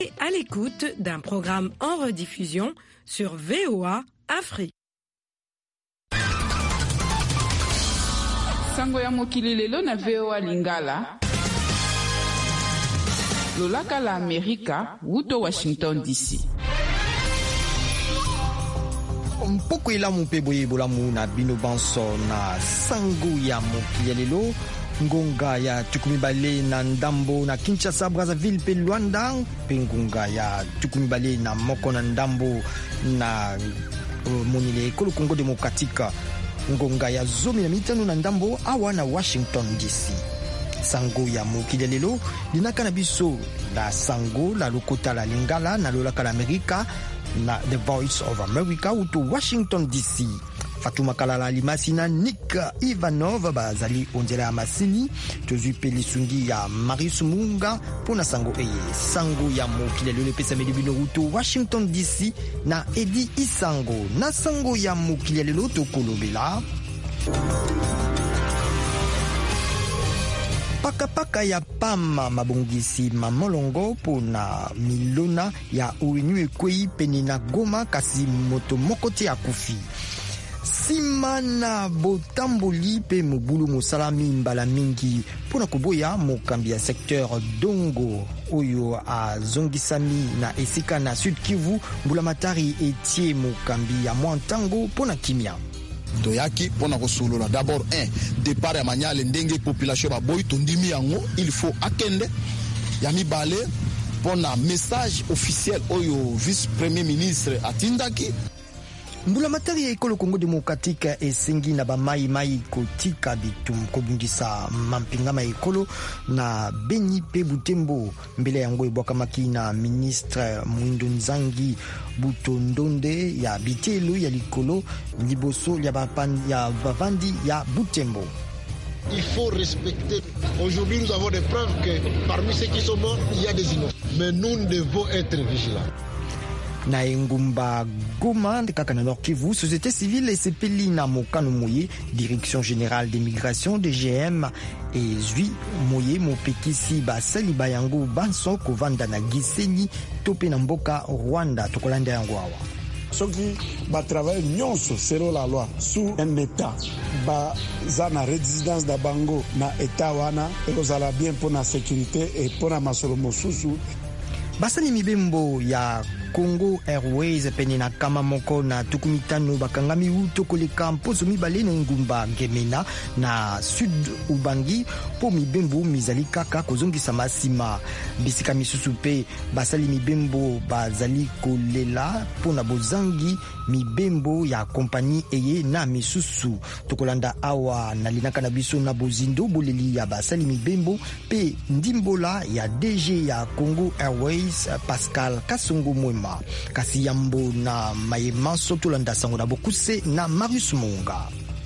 À l'écoute d'un programme en rediffusion sur VOA Afrique. Sango ya mokili lelo na VOA Lingala. Lolaka la Amerika, wuto Washington DC. Mpoko ila mpeboye bolamu na bino banso na sango ya mokili lelo. Ngonga ya tukumibale na ndambo na Kinshasa, Brazzaville pe Luanda, pe ngonga ya tukumibale na moko na ndambo na monile ekolo Congo Demokratika, ngonga ya zomi na mitano na ndambo awa na Washington DC. Sango ya mokili lelo linaka na biso la sango la lokota la Lingala na lolaka la Amerika na The Voice of America uto Washington DC. Fatuma Kalala Limasi na Nick Ivanov bazali onzela ya masini tozui pe lisungi ya Marius Munga pona sango eye sango ya mokili lelo pesa medibino uto Washington DC na Edi Isango na sango ya mokili lelo to kolobela Paka ya pama mabongisi mamolongo pona milona ya uinu ekwei peni na Goma kasi moto mokote ya kufi. Simana botamboli pe mobulu mosalami mbala mingi pona koboya mokambi ya secteur Dongo oyo a zongisami na esika na Sud Kivu mbulamatari etie mokambi ya mwantango pona kimia. Doyaki pona kosolola d'abord départ ya manyale ndenge population ba boy tondimi yango il faut akende ya mibale pona message officiel oyo vice premier ministre atindaki. Mbulamatari ya ekolo Congo Demokratika esengi na bamai kotika bitum kobungisa mampingama ekolo na Beni pe Butembo mbele yango ebwakamaki na ministre Mwindo Nzangi Butondonde ya bitelo ya likolo liboso ya bavandi ya Butembo. Il faut respecter. Aujourd'hui, nous avons des preuves que parmi ceux qui sont morts, il y a des innocents. Mais nous devons être vigilants. Na engumba Goma kaka na Nord Kivu, société civile esepeli na mokano moye direction générale des migrations DGM et zui moye mopekisi basali bayango banso kovanda na Gisenyi tope na mboka Rwanda tokolanda yango awa. Soki ba travail nyonso selon la loi sous un état ba zana résidence da bango na état wana ekozala bien pour la sécurité et pour la masolo mosusu. Basali mibembo ya Congo Airways pene na kama moko na tukumitano bakangami uto koleka mposo mibale na ngumba Gemena na Sud Ubangi po mibembo mizali kaka kozongisa masima bisika misusu pe basali mibembo bazali kolela pona bozangi mibembo ya kompani eye na misusu tokolanda awa na linaka na biso na bozindo boleli ya basali mibembo pe ndimbola ya DG ya Congo Airways Pascal Kasongo Mwema kasi yambo na mayema sotolanda sango na bokuse na Marius Munga.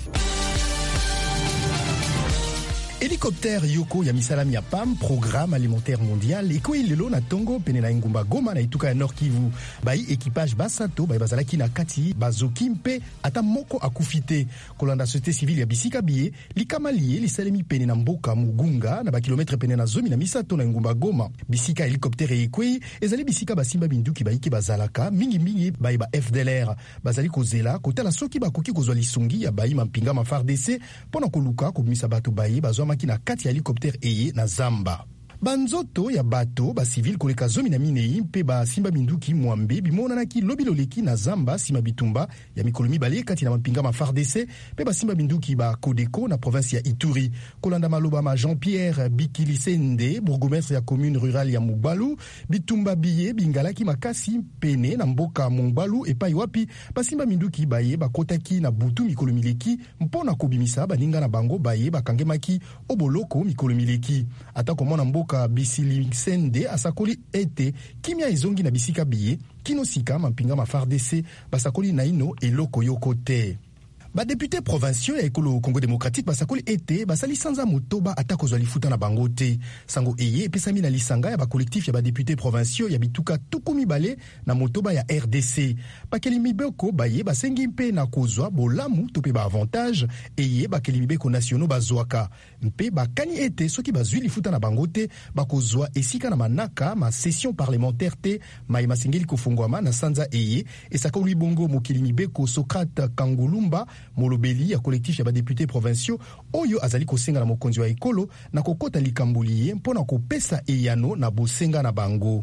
Hélicoptère Yoko ya misalami ya PAM, Programme Alimentaire Mondial, eko ilelo na Tongo pene na Ngumba Goma na ituka ya Nord Kivu. Bai équipage basato bai bazalaki na kati bazoki mpe ata moko akufite. Kolanda société civile ya bisika biye likama liye lisalemi pene na mboka Mugunga na ba kilometre pene na zomi na misato na Ngumba Goma. Bisika hélicoptère ekwei ezali bisika basimba binduki baiki bazalaka mingi bai ba FDLR bazali kozela kotala soki bakoki kozwa lisungi ya bai mampinga ma FARDC pona koluka komisa bato bai bazwa makina kati ya helicoptère eye na Zamba. Banzoto ya bato ba civil koleka zomi na minei mpe ba simba binduki mwambe bimonanaki lobiloleki na Zamba sima bitumba ya mikolo mibale kati na mampinga ma FARDC pe ba simba binduki ba Kodeko na province ya Ituri. Kolanda maloba ma Jean-Pierre Bikilisende, bourgmestre ya commune rurale ya Mubalu, bitumba biye bingalaki makasi pene na mboka Mubalu epai wapi ba simba binduki baye bakotaki na butu mikolo mileki mpona kobimisa baninga na bango baye bakangemaki oboloko mikolo mileki. Ata komona mboka Bisilisende asakoli ete kimia ezongi na bisika biye kinosika mampinga ma FARDC basakoli naino eloko yoko te. Député provinciaux ya ekolo Congo démocratique basakoli ete basali sanza motoba atako zwa lifuta na bango te. Sango eye epesami na lisanga ya collectif ya député provinciaux ya bituka tukumi bale na motoba ya RDC. Bakeli mibeko baye basengi mpe na kozwa bolamu to pe ba avantage eye bakeli mibeko nationaux bazwaka. Mpe bakani ete soki bazwi lifuta na bango te bakozwa esika na manaka ma session parlementaire te mai masengeli kofungwama na sanza eye esakoli bongo mokili mibeko Socrate Kangulumba molobeli ya collectif ya député provinciaux oyo azali kosenga na mokonzi wa ekolo na kokota likambuli ye mpona kopesa eyano na bosenga na bango.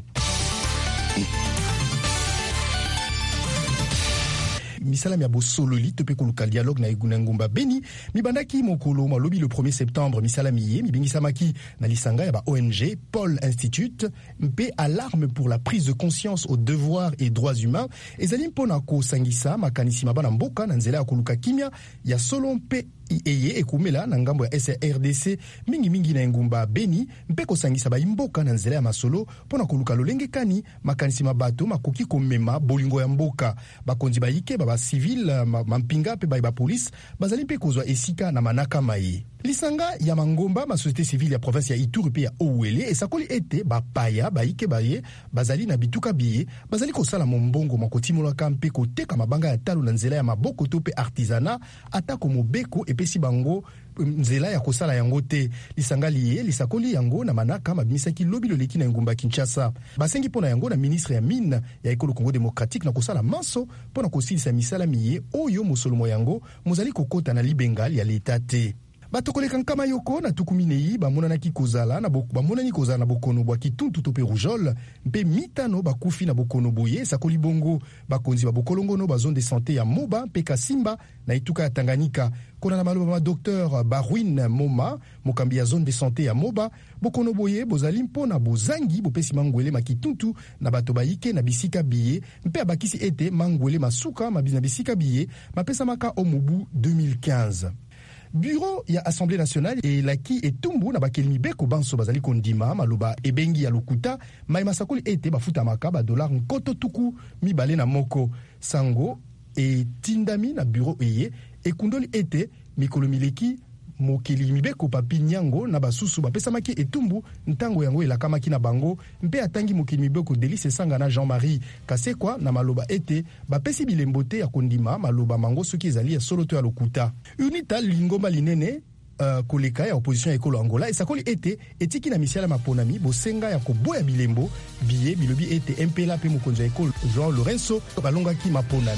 Misala ya bosololi tope koluka dialogue na eguna ngumba Beni mibandaki mokolo malobi le 1er septembre misala miye mibingisamaki na lisanga ya ba ONG Paul Institute mpe alarme pour la prise de conscience aux devoirs et droits humains ezali mpona kosangisa makanisi mabana mboka na nzela ya koluka kimia ya solo mpe eye ekumela na ngambo ya SRDC mingi na ngumba Beni mpe kosangisa ba imboka na nzela ya masolo mpona koluka lolenge kani makanisi mabato makoki komema bolingo ya mboka bakonzi bayike ba civil mampinga pe ba police bazali mpe kozwa esika na manaka mai. Lisanga ya mangomba ma société civile ya province ya Ituri pe ya Owele esakoli ete bapaya baike baye bazali na bituka biye bazali kosala mombongo makotimolaka mpe koteka mabanga ya talo na nzela ya maboko to pe artisanat atako mobeko epesi bango nzela ya kosala yango te. Lisanga liye lisakoli yango na manaka mabimisaki lobi loleki na ngumba Kinshasa basengi pona yango na ministre ya mine ya ekolo Congo démocratique na kosala manso pona kosilisa misala miye oyo mosolomo yango mozali kokota na libengal ya leta te. Batokoleka nkama yoko na tukuminei bamonanaki kozala na bamonani kozala na bokono bwa kituntu to pe rougeole mpe mitano bakufi na bokono boye sakoli bongo bakonzi ba bokolongono ba zone de santé ya Moba mpe Kasimba na ituka ya Tanganyika kona na maloba ma docteur Barwin Moma mokambi ya zone de santé ya Moba bokono boye bozali mpona bozangi bopesi mangwele makituntu na bato bayike na bisika biye mpe abakisi ete mangwele masuka mabina bisika biye mapesa maka omubu 2015. Bureau ya Assemblée nationale elaki etumbu na bakeli mibeko banso bazali kondima maloba ebengi ya lokuta mai masakoli ete bafuta makaba dollar nkoto tuku mibale na moko sango etindami na bureau eye ekundoli ete mikolo mileki mokeli mibeko papi nyango na basusu bapesamaki etumbu ntango yango elakamaki na bango mpe atangi mokeli mibeko Delice Sanga na Jean-Marie Kasekwa na maloba ete bapesi bilembo te ya kondima maloba mango soki ezali ya solo to ya lokuta. Unita lingomba linene koleka ya opposition ya ekolo Angola esakoli ete etiki na misiala maponami bosenga ya koboya bilembo biye bilobi ete MPLA pe mokonzi ya ekolo Jean Lorenzo balongaki maponami.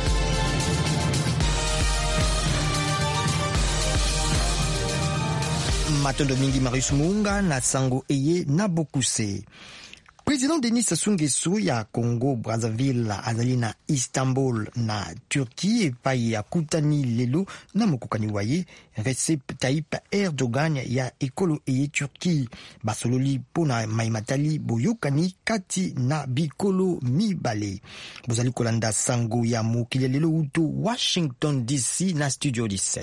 Matondo mingi Marius Munga na sango eye na bokuse. Président Denis Sassou Nguesso ya Congo Brazzaville azali na Istanbul na Turquie epai ya kutani lelo na mokokani waye Recep Tayyip Erdogan ya ekolo eye Turquie basololi pona maimatali boyokani kati na bikolo mibale. Bozali kolanda sango ya mokili lelo uto Washington DC na Studio 17.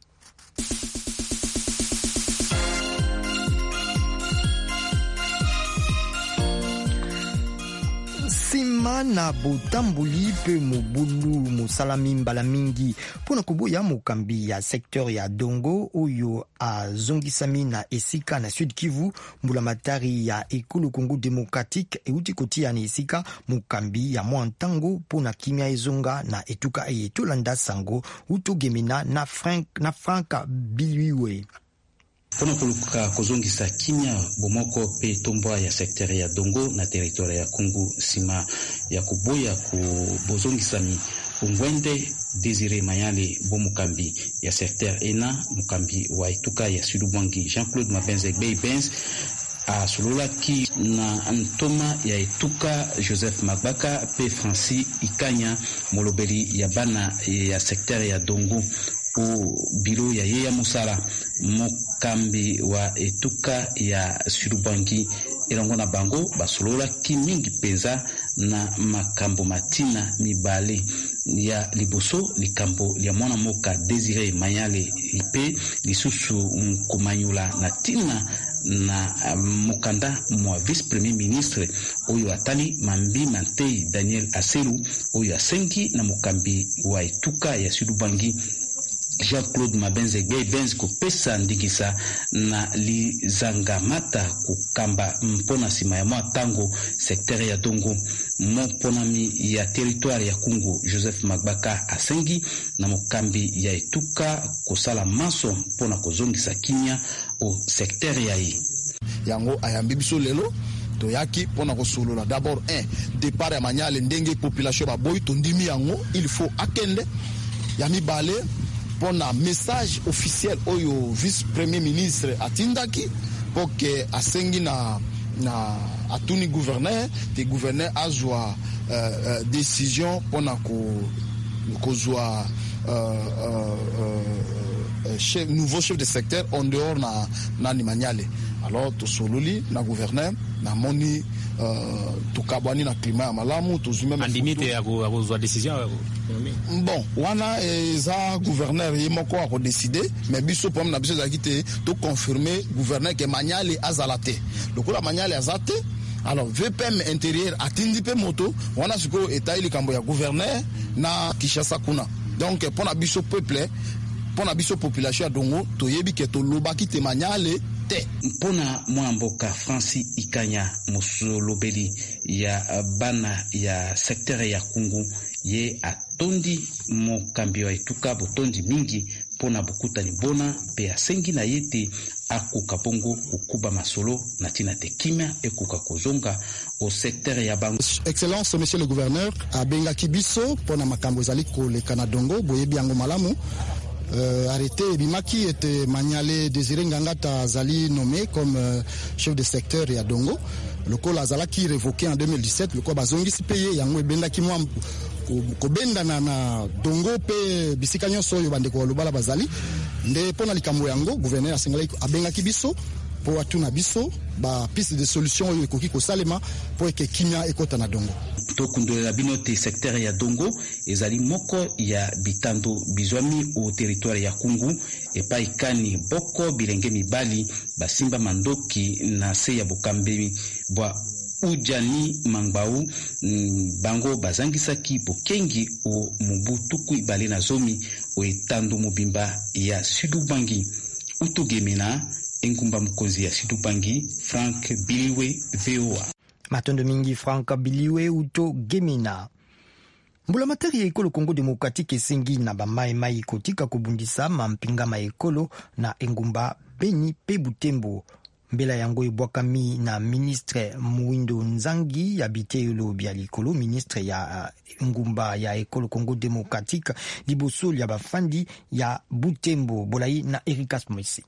Sima na botamboli pe mobulu mosalami mbala mingi pona koboya mokambi ya secteur ya Dongo oyo azongisami na esika na Sud Kivu mbula matari ya ekolo Congo démocratique euti kotia na esika mokambi ya mwantango pona kimia ezonga na etuka eyetolanda sango utogemina na Frank Biliwe. Pona koluka kozongisa kimia bomoko pe tomboa ya sekter ya Dongo na territoire ya Congo sima ya kuboya ku bozongisami Ongwende Désiré Mayale bomukambi ya sekter ena mukambi wa ituka ya Sudubwangi Jean-Claude Mabenze Benz a sololaki na ntoma ya etuka Joseph Magbaka pe Francis Ikanya molobeli ya bana ya sekter ya Dongo o biro ya Yeya Musala mokambi wa etuka ya Sudubwangi elongo na bango basolola ki mingi peza na makambo matina mibale ya liboso likambo ya mwana moka Désiré Mayale ipe lisusu nkomanyula na tina na mukanda mwa vice-premier ministre oyo atali Mambi Mantei Daniel Aselu oyo asengi na mukambi wa etuka ya Sudubwangi Jean-Claude Mabenzegbe Benz kopesa ndingisa na lizangamata kukamba mpona sima ya mwa tango sektere ya Dongo mponami ya territoire ya Kungu Joseph Magbaka asengi na mokambi ya etuka kosala maso mpona kozongisa kimia o sektere ya yi yango ayambi biso lelo toyaki pona kosolola d'abord départ ya manyale ndenge population baboyi tondimi yango il faut akende ya mibale pona message officiel oyo vice premier ministre atindaki poke asengi na atuni gouverneur te gouverneur azwa décision pona kozwa nouveau chef de secteur en dehors na Nimanyale. Alors to sololi na gouverneur na moni tukabwani na climat ya malamu tozumema andimite ya kozwa décision bon wana eza gouverneur yemoko a décider mais biso pom na biso zaki te to confirmer gouverneur que Manyale azalate lokola Manyale azate. Alors VPM intérieur atindi pe moto wana siko eta ili kambo ya gouverneur na Kinshasa kuna. Donc pour na biso peuple pour na biso population ya Dongo toyebi ke to lobaki te Manyale te mpona mwamboka Francis Ikanya musolobeli ya bana ya sektere ya Kungu ye atondi mokambi wa etuka botondi mingi pona bokutani bona pe asengi na yete akuka bongo kukuba masolo na tina te kimia ekuka kozonga au secteur ya bango. Excellence monsieur le gouverneur abenga kibiso pona makambo zali koleka na Dongo boyebi yango malamu. Arrêté Bimaki était Manyale Désiré Ngangata Zali nommé comme chef de secteur à Dongo. Le col Azalaki révoqué en 2017. Le col Bazongi si payé yango ebenda ki mwa kobenda na Dongo pe bisikanyo soyo bande ko lobala bazali nde pona likambo yango gouverneur asengala abenga kibiso po atuna biso ba piste de solution oyo ekoki ko salema po eke kimia ekota na Dongo. Tokundolela bino te secteur ya Dongo ezali moko ya bitando bizwami au territoire ya Kungu epa ikani boko bilenge mibali basimba mandoki na se ya bokambi bwa Ujani Mangbau bango bazangisaki bokengi o mubutuku ibale na zomi o etando mobimba ya Sidubangi utogemena engumba mkonzi ya Sidubangi Frank Biliwe VOA Matondo mingi Frank Biliwe uto gemina. Mbula matari ya ekolo Kongo Demokratique esengi na bamaimai kotika kubundisa mampinga ma ekolo na engumba Beni pe Butembo. Mbela yango ebwakami na ministre Muindo Nzangi ya bitelo bya likolo ministre ya engumba ya ekolo Kongo Demokratique liboso ya bafandi ya Butembo bolai na Ericas Moisi.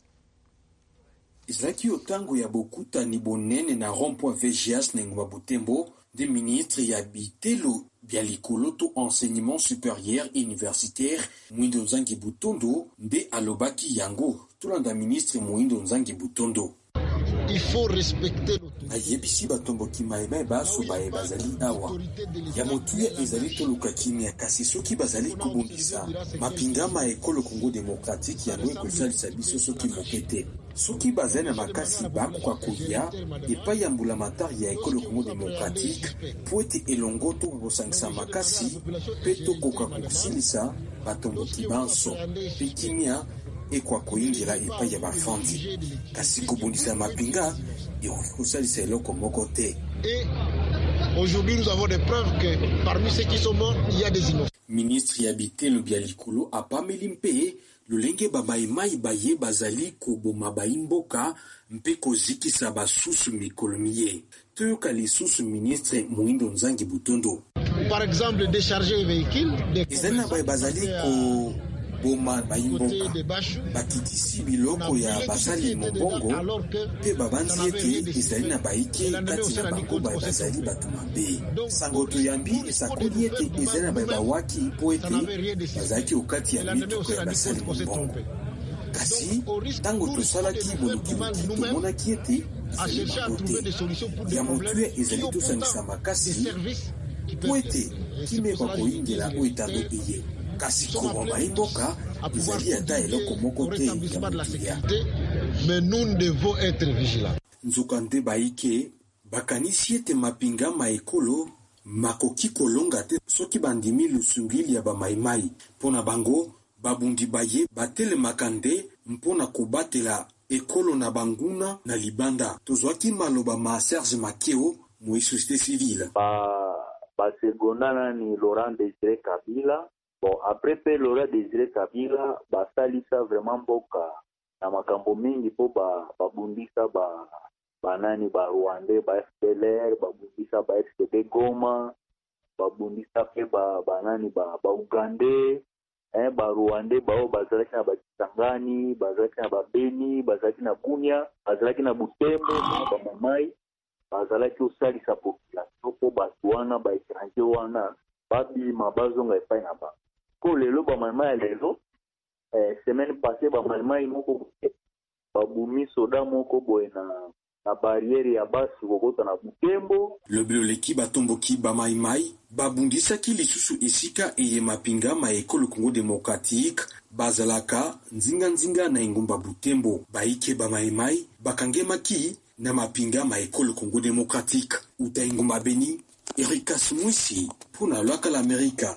Izaki otango ya bokuta ni bonene na rond-point VGS na ngwa Butembo de ministre ya bitelo bya likolo to enseignement supérieur universitaire Muindo Nzangi Butondo nde alobaki yango tulanda ministre Muindo Nzangi Butondo. Il faut respecter ayebisi batomboki maimai baso baye bazali awa ya motuya ezali toluka kimia kasi soki bazali kubundisa mapingama ekolo Kongo Demokratique yango ekosalisa biso soki mokete soki bazali na makasi bakoka koya epai ya mbula matari ya ekolo Kongo Demokratique po ete elongo tokosangisa makasi pe tokoka kosilisa batomboki banso pe kimia ekwa koyingela epai ya bafandi kasi kobundisa mapinga ekosalisa eloko moko te. Et aujourd'hui nous avons des preuves que parmi ceux qui sont morts il y a des innocents. Ministre ya bitelo bya likolo apameli mpe lolenge bamaimai baye bazali koboma baimboka mpe kozikisa basusu mikolo miye toyoka lisusu ministre Muindo Nzangi Butondo. Par exemple décharger véhicule ezali na baye bazali ko boma baimboka bakitisi biloko ya basali mobongo pe babanzi ete ezali na baike kati na bango baye bazali bato mabe sango toyambi esakoli ete ezali na baye bawaki mpo ete bazalaki okati ya mituka ya basali mobongo kasi ntango tosalaki bolukiluki tomonaki ete ezali bango te ya motuya ezali tosangisa makasi mpo ete kimekwa koyingela oyo etando eye kasi koboma imboka ezali ata eloko moko te ya motuya. Mais nous devons être vigilants. Nzoka nde baike bakanisi ete mapinga ma ekolo makoki kolonga te soki bandimi lusungili ya bamaimai mpona bango babundi baye batele makande mpona kobatela ekolo na banguna na libanda. Tozwaki maloba ma Serge Makeo moi société civile. Segondana ni Laurent Désiré Kabila. Bon, après Laurent Désiré Kabila, salisa vraiment boka na makambo mingi po babundisa banani ba Rwandais, ba FDLR, babundisa ba FCD Goma, babundisa pe banani ba Ugandais, ba Rwandais bao bazalaki na Kisangani, bazalaki na Beni, bazalaki na Bunia, bazalaki na Butembo, ba Mamai, bazalaki osalisa population po batuana ba étranger wana babi mabazonga epai na ba. Ko lelo ba Mamai lelo semaine passée ba Mamai moko babumi soda moko boye na barrière ya basi kokota na Butembo. Lobiloleki batomboki ba Maimai babundisaki lisusu esika eye mapinga ma ekolo Congo démocratique bazalaka nzinga na engumba Butembo. Baike ba Maimai bakangemaki na mapinga ma ekolo Congo démocratique. Uta engumba Beni, Erikas Mwisi pona lwaka l'Amerika.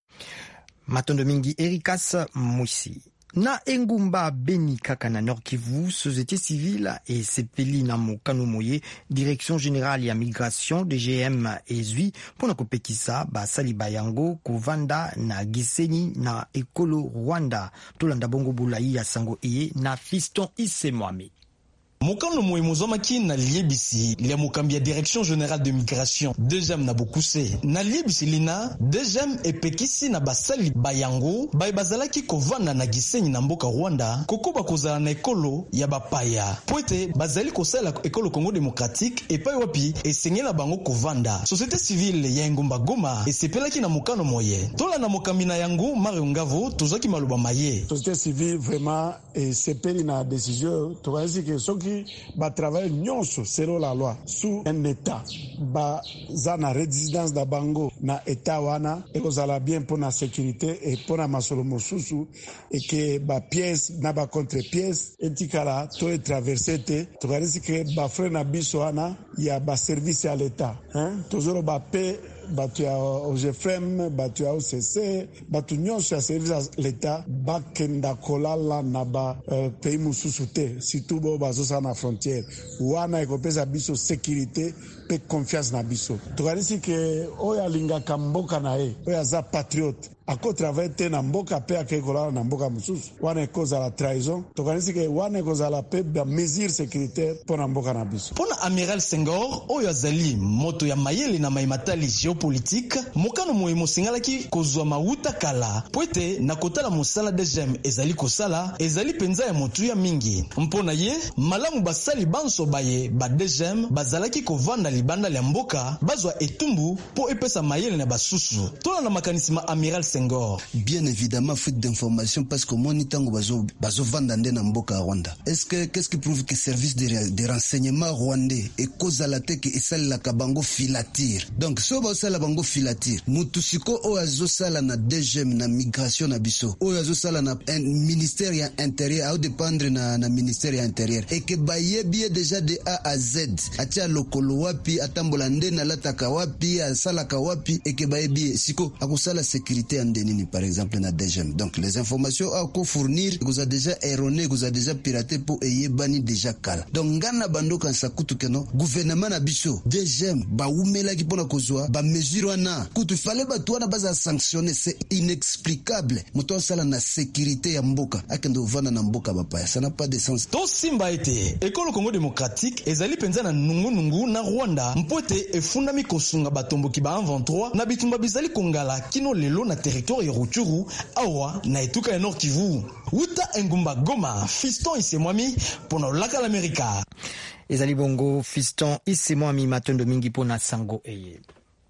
Matondo mingi Erikas Mwisi. Na engumba Beni kaka na Nord Kivu, société civile et sepeli na mokano moye, direction générale ya migration DGM ezui pona kopekisa basali bayango kovanda na Gisenyi na ekolo Rwanda. Tolanda bongo bulayi ya sango eye na Fiston Isemwami. Mokano Moemozomaki na liebisi lia mokambi ya direction générale de migration deuxième na Bokuse na liebisi lina deuxième epekisi na basali bayango bazalaki kovanda na Gisenyi na mboka Rwanda kokoba kozala na ekolo ya bapaya poete bazali kosala ekolo Congo démocratique epai wapi esengela bango kovanda. Société civile ya engumba Goma esepelaki na mokano moye tola na mokambi na yango Mario Ngavo tozaki maloba maye. Société civile vraiment esepeli na décision tokaisi ke soki ba travail nyonso selon la loi sous un état ba zana résidence da bango na état wana ekozala bien pour na sécurité et pour na masolo mosusu et que ba pièce na ba contre pièce etikala to e traverser te to karisi que ba frère na biso wana ya ba service à l'état tozoro ba paix batu ya OGFM, batu ya OCC, batu nyonso ya service à l'État bakenda kolala na ba pays mususu te, surtout bo bazosa na frontière. Wana ekopesa biso sécurité pe confiance na biso. Tokanisi ke oya lingaka mboka na ye, oya za patriote. Ako travaille te na mboka pe ake kolala na mboka mususu. Wana ekoza la trahison. Tokanisi ke wana ekoza la pe ba mesure sécuritaire pona mboka na biso. Pona Amiral Senghor, oyo azali moto ya mayele na maimatali géopolitique, mokano moyemo singalaki kozwa mauta kala. Poete na kotala mosala DGM ezali kosala, ezali penza ya motu ya mingi. Mpona ye, malamu basali banso baye ba DGM bazalaki kovanda libanda ya mboka, bazwa etumbu po epesa mayele na basusu. Tola na makanisima Amiral Senghor. Bien évidemment, fuite d'information parce que mon itango bazo vandande na mboka Rwanda. Qu'est-ce qui prouve que service de renseignement rwandais et cause à la teke et sala la kabango filature. Donc so ba sala bango filature. Mutusiko o azo sala na DGM na migration na biso. O azo sala na ministère ya intérieur au dépendre na ministère ya intérieur et que baye bien déjà de A à Z. Atia lokolo wapi atambola nde na lataka wapi asala ka wapi et que baye bien siko akusala sécurité Ndenini par exemple na DGM. Donc les informations à ko fournir vous a déjà erroné, vous a déjà piraté pour eyebani déjà kala. Donc ngana bando kan sakutu keno gouvernement na biso DGM ba umela ki pona kozwa ba mesure wana kutu fallait ba tuana baza sanctionner, c'est inexplicable. Moto sala na sécurité ya mboka akendo vana na mboka bapaya, ça n'a pas de sens. To simba ete ekolo Congo démocratique ezali penza na nungu na Rwanda mpote efundami kosunga batomboki ba 23 na bitumba bizali kongala kino lelo na territoire ya Rutshuru awa na etuka ya Nord Kivu. Uta engumba Goma, Fiston Isemwami pona laka l'Amerika. Ezali bongo Fiston Isemwami matondo mingi pona sango eye.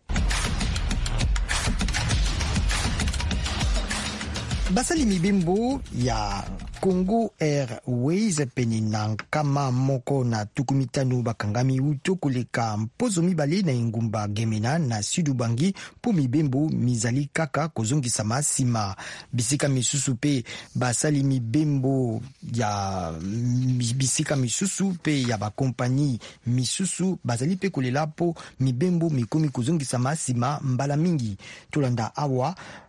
Basali mibimbo ya Congo Airways peni na nkama moko na tukumitanu bakangami uto koleka mpozo mibale na engumba Gemena na Sudubangi po mibembo mizali kaka kozongisa masima. Bisika misusu pe basali mibembo ya bisika misusu pe ya bakompani misusu bazali pe kolela po mibembo mikomi kozongisa masima mbala mingi. Tolanda awa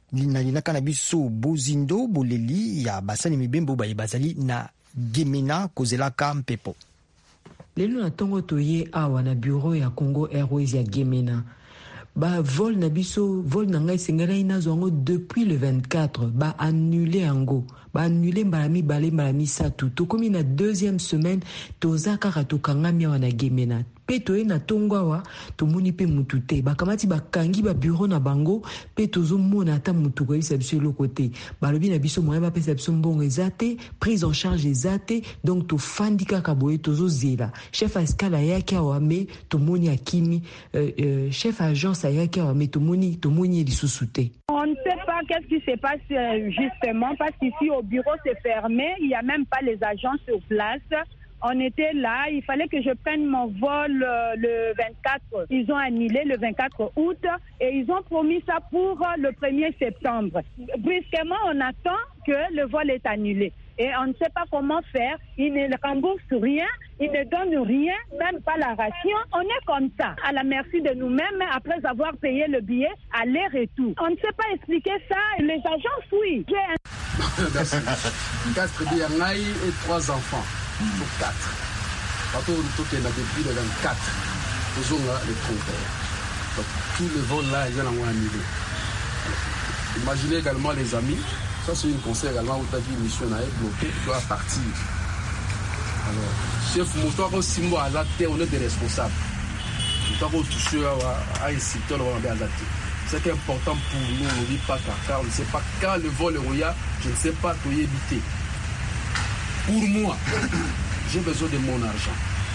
nalinaka na biso bozindo boleli ya basali mibembo baye bazali na Gemena kozelaka mpepo. Lelo na tongo toye awa na bureau ya Congo Airways ya Gemena. Ba vol na biso, vol na ngai sengela inazo yango depuis le 24, ba annulé yango. Ba annulé mbalami bale mbalami satu. Tokomi na deuxième semaine, toza kaka tokangami awa na Gemena. Pe toye na tongo awa, tomoni pe mutu te. Bakamati bakangi ba bureau na bango, pe tozo mona ata mutu kwa bisa biso eloko te. Balobi na biso moyen bapesa biso mbongo eza te, prise en charge eza te, donc tofandi kaka boye tozo zela. Chef askal ayaki awa me tomoni akimi, chef agence ayaki awa me tomoni lisusu te. On ne sait pas qu'est-ce qui se passe justement parce qu'ici au bureau c'est fermé, il n'y a même pas les agents sur place. On était là, il fallait que je prenne mon vol le 24. Ils ont annulé le 24 août et ils ont promis ça pour le 1er septembre. Brusquement, on attend que le vol est annulé. Et on ne sait pas comment faire. Ils ne remboursent rien, ils ne donnent rien, même pas la ration. On est comme ça, à la merci de nous-mêmes, après avoir payé le billet aller-retour. On ne sait pas expliquer ça. Les agents fuient. Merci. 4 biyangaï et 3 enfants. Pour 4. Partout où on a depuis le 24, nous avons les compteurs. Donc tous les vols là, ils ont annulé. Imaginez également les amis. Ça c'est une conseil également où tu as dit mission est bloquée, tu dois partir. Alors, chef moto aussi moi à la terre, on est des responsables. Tu dois toucher à un secteur à la terre. C'est important pour nous, on ne dit pas car on ne sait pas quand le vol est royal, je ne sais pas où y éviter. Pour moi, j'ai besoin de mon argent.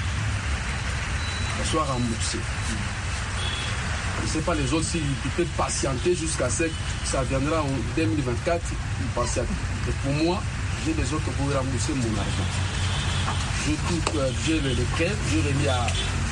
Ça soit remboursé. Je ne sais pas les autres s'ils peuvent patienter jusqu'à ce que ça viendra en 2024. Ils patientent. Et pour moi, j'ai besoin que vous rembourser mon argent. J'ai le prêt, j'ai remis à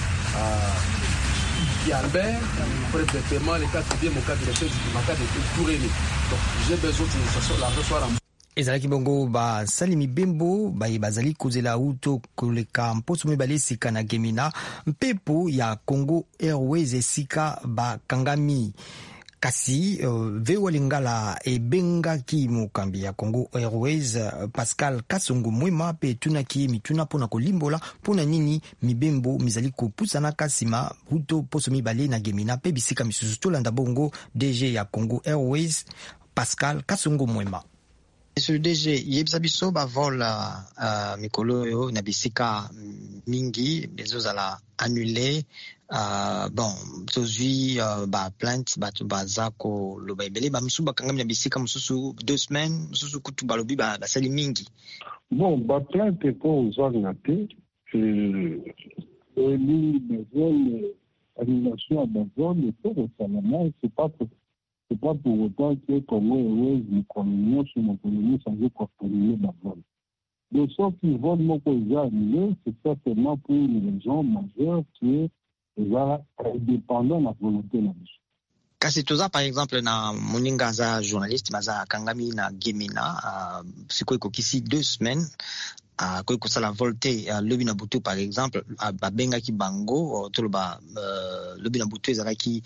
Albert, prêt de paiement, les cartes de mon carte de paie, ma carte de tout remis. Donc j'ai besoin que l'argent soit remboursé. Ezalaki bongo basali mibembo baye bazali kozela uto koleka mposo mibale sika na Gemena mpepo ya Congo Airways esika bakangami kasi VOA Lingala ebengaki mokambi ya Congo Airways Pascal Kasongo Mwema pe tunaki mituna pona kolimbola pona nini mibembo mizali kopusana kasima uto poso mibale na Gemena pe bisika misusu tolanda bongo DG ya Congo Airways Pascal Kasongo Mwema. Monsieur le DG, yebisa biso ba vol mikolo yo na bisika mingi bezozala annulé. Bon, tozui ba plainte batu bazako loba ebele ba musu bakangami na bisika mususu 2 semaines mususu kutu balobi ba sali mingi. Bon, ba plainte ko uzana te ni besoin annulation de vol pour récemment c'est pas pour autant que Congo Airways nous communions sur mon colonie sans communier la vol. De sorte qu'ils vont nous annulé, c'est certainement pour une raison majeure qui est indépendant de la volonté de la mission. Kasi toza par exemple na moninga za journaliste maza kangami na Gemena siko ekokisi 2 semaines ko ekosala volte lobi na butu par exemple babengaki bango toloba lobi na butu ezalaki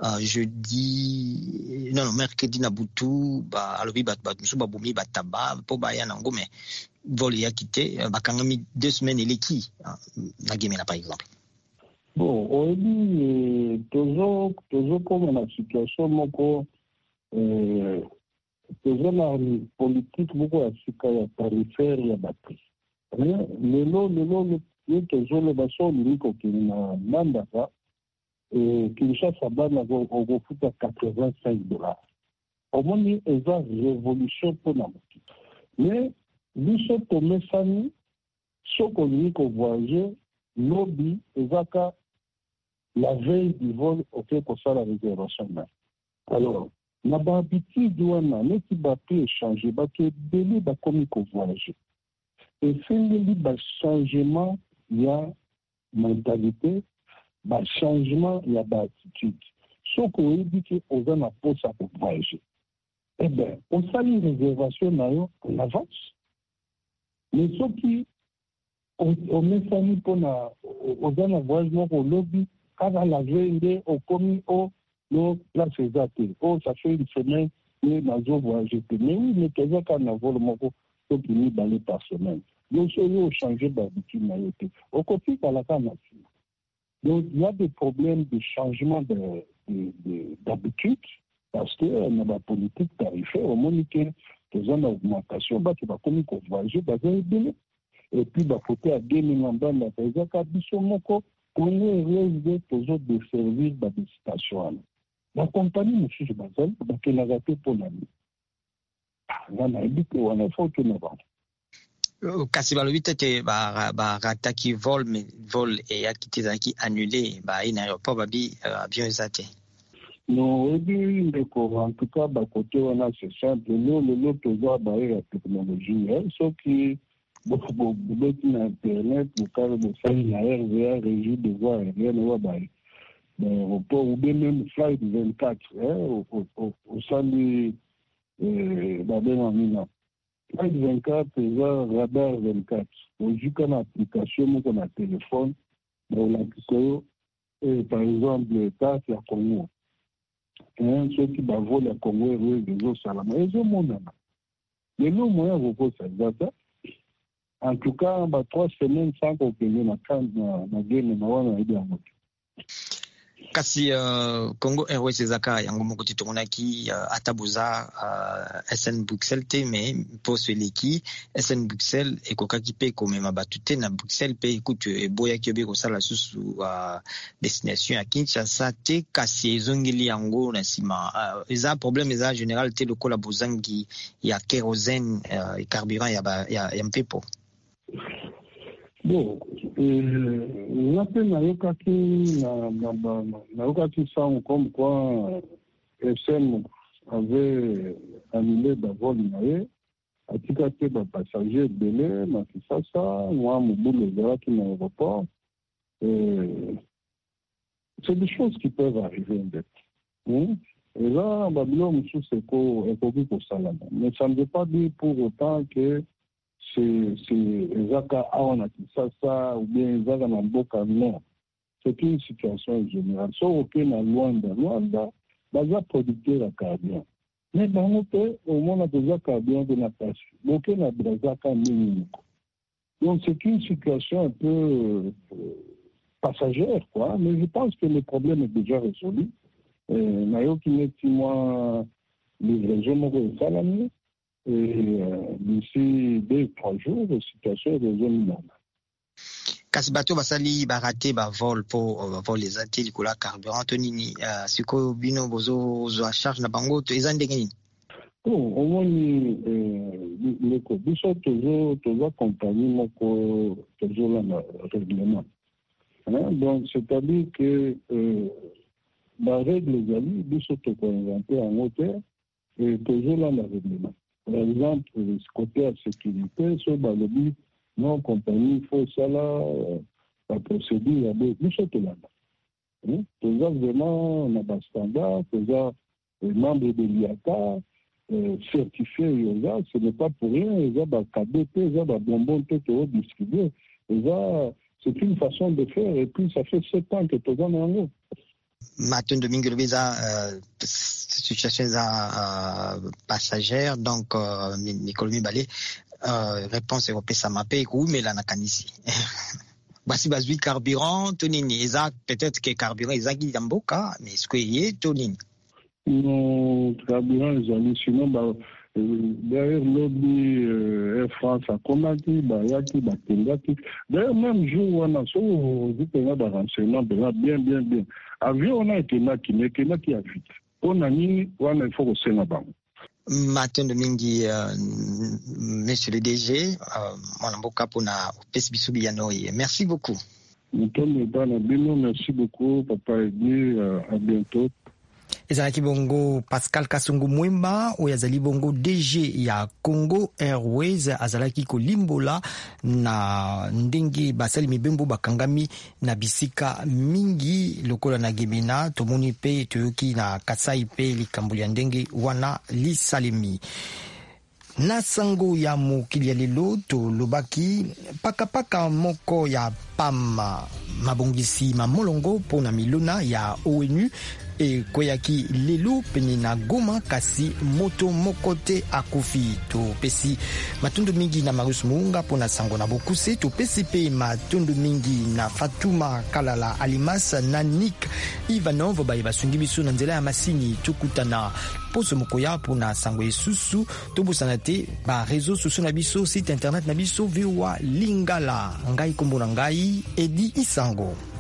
jeudi non mercredi na butu alobi bat musu babomi bataba po baya nango mais vol ya quitté bakangami 2 semaines eleki na Gemena par exemple. Bon, on dit toujours comme la situation moko toujours la politique moko ya sika ya tarifaire ya batterie. Lelo toujours le baso liko kina mandaka Kinshasa bana go futa $85. Omoni eza révolution pour la moto. Mais biso tomesani soko liko voyager lobby ezaka la veille du vol auquel qu'on soit la réservation. Alors, na ba habitude wana neti ba pe échanger ba ke beli ba komi ko voyager. Et c'est ba changement ya mentalité, ba changement ya ba attitude. Ce qu'on dit que on a na posa pour voyager. Eh ben, on fait une réservation na yo en avance. Mais ce qui on met ça pour na on a un voyage au lobby. Quand on a vendé au commis au place exacte, ça fait une semaine, que nazo voyager te. Mais oui, mais toza ka na vol moko to kini balé par semaine. Donc ça yo changer d'habitude na yote. Au côté la ka na. Donc il y a des problèmes de changement d'habitude parce que na ba politique tarifaire au monique toza na augmentation ba tu va comme ko voyager ba zébélé. Et puis ba côté à Guémina na toza ka biso moko Congo Airways toujours de servir ba destination. La compagnie monsieur Bazal ba kena raté pour la nuit. On a dit que on a faut que nous va. Kasi balobi tete ba rataki vol mais vol et akitezaki annulé ba ina aéroport babi avion ezate. Non, et bien en tout cas ba côté on a c'est simple nous le toujours ba la technologie sauf qui beaucoup na internet le cas de faire la RVA régie de voir rien ou ba l'aéroport ou bien même flight 24 au salut Babena Flight 24 c'est radar 24 aujourd'hui qu'on a application qu'on a téléphone dans l'application par exemple l'état la Congo ceux qui bavent la Congo et les autres salama ils ont mon mais nous moyen repos ça en tout cas 3 semaines sans qu'on paye na game na wana idi amoto. Kasi Congo Airways ezaka yango moko titongonaki atabuza SN Bruxelles te mais pour celui-ci SN Bruxelles ekokaki pe komema batute na Bruxelles pe écoute boya kiobe ko sala susu destination ya Kinshasa te kasi ezongeli yango na sima eza problème eza général te lokola bozangi ya kérosène et carburant ya mpepo. Bon, naokaki ça comme quoi SM avait annulé d'avol naye atika te ba passager belé na Kinshasa moi mobulu ezalaki na aéroport c'est des choses qui peuvent arriver et là babilo mosusu ekoki kosalama mais ça ne veut pas dire pour autant que c'est ezaka awa na Kinshasa ou bien ezaka na mboka non c'est une situation générale so ok na Luanda baza producteur ya carburant mais bango pe au moins baza carburant de la place ok na Brazaka mingi donc c'est une situation un peu passagère quoi mais je pense que le problème est déjà résolu nayoki neti moi livraison moko esalami et d'ici 2-3 jours, la situation est devenue normale. Kasi bato basali barate ba vol pour vol les ateli kola carburant tonini siko bino bozo zo charge na bango to ezande ngini. Bon, au moins le biso toujours compagnie moko toujours là règlement. Donc c'est-à-dire que la règle zali biso to ko inventer en hauteur et toujours là le règlement. Par exemple, côté de sécurité, sur le non compagnie, il faut ça là, la procédure, nous sommes là. Nous avons vraiment un standard, nous avons les membres de l'IATA certifiés, ce n'est pas pour rien, ils ont des KDP, ils ont des bonbons tout distribués. C'est une façon de faire, et puis ça fait 7 ans que nous avons en haut. Martin Domingue Lubeza, situation passagère, donc Nicole Mibale, réponse européenne, ça m'appelle, oui, mais là, n'a qu'à ici. Basi bazui carburant, tonini, peut-être que carburant, ils ont d'amboka, mais est-ce qu'il y a tonini? Non, carburant, ils ont sinon, derrière lobby Air France a commandé, yaki, batengaki. D'ailleurs, même jour, on a des renseignements, bien. Avion, on a été naki, mais qui a vite. On a mis, on a faut que banc. Martin Domingue, monsieur le DG, Mwanamboka pour na Pesbisubi Yanoye. Merci beaucoup. Merci beaucoup, papa Eddy, à bientôt. ezalaki bongo Pascal Kasungu Mwemba oyo azali bongo DG ya Congo Airways azalaki kolimbola na ndenge basali mibembo bakangami na bisika mingi lokola na Gemena tomoni pe toyoki na Kasai pe likambo ya ndenge wana lisalemi. Na sango ya mokili ya lelo tolobaki pakapaka moko ya pama mabongisi mamolongo pona milona ya ONU ekweyaki lelo pene na Goma kasi moto mokote akufi. Topesi matundu mingi na Marius Muunga pona sango na bokuse. Topesi pe matundu mingi na Fatuma Kalala Alimas na Nick Ivanov basungi biso na nzela ya masini. Tukutana poso mokoya pona sango esusu. Tobosana te ba réseaux sociaux na biso, site internet na biso VOA Lingala. Ngai kombo na ngai Edi Isango.